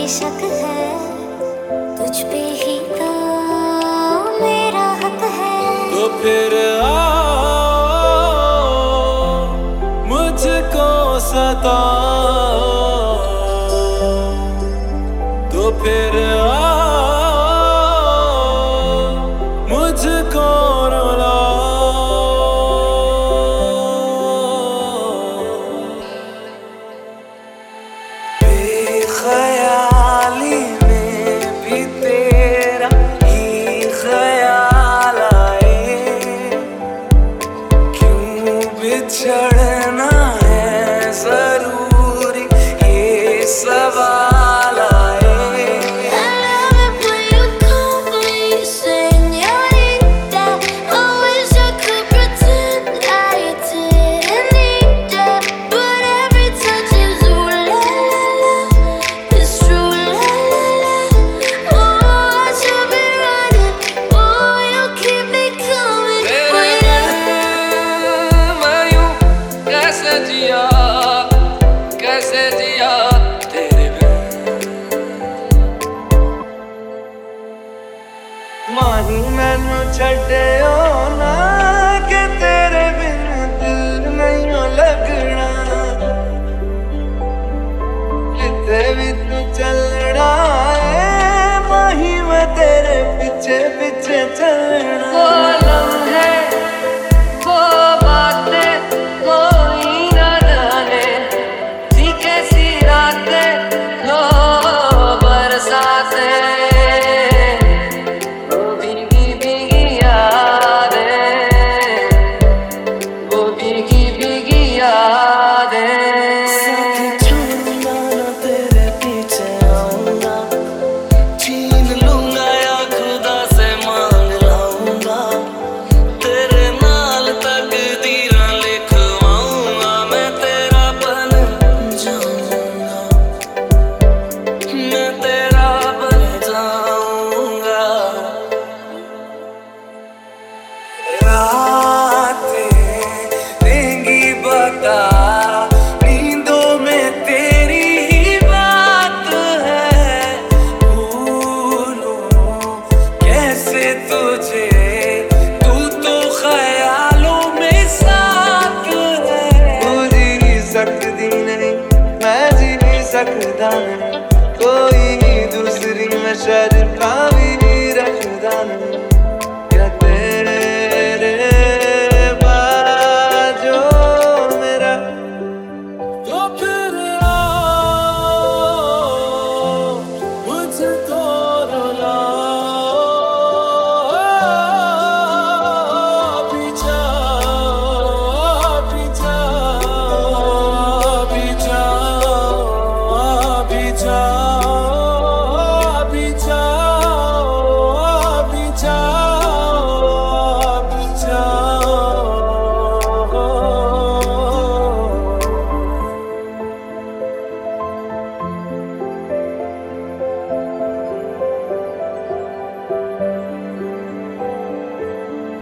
शक है, तुझ पे ही तो मेरा हक है। तो फिर आओ मुझको सताओ, तो फिर आओ मुझको रुलाओ। बेख्याली में भी तेरा ही ख्याल आए, क्यों बिछड़ना है जरूरी ये सवाल आए। कैसे जिया तेरे बिन, माही मैनू छड्डियो ना कि तेरे बिन दिल नहीं लगना। किते भी तू चलना है माही मैं तेरे पीछे पीछे चलना। वो लम्हे वो बातें कोई ना जाने, सी कैसी रातें लो बरसातें, वो भीगी भीगी यादें, वो भीगी भीगी यादें। साथ छूना ना तेरे पीछे आऊंगा, छीन लूंगा या खुदा से मांग लाऊंगा। तेरे नाल तकदीरां लिखवाऊंगा, मैं तेरा बन जाऊंगा, मैं तेरा बन जाऊंगा। रातें देंगी बता, नींदों में तेरी ही बात है। भूलूं कैसे तुझे, तू तो ख्यालों में साथ है। तू जी नहीं सकती नहीं, मैं जी नहीं सकता नहीं, कोई दूसरी मैं शर्त भी रखता नहीं।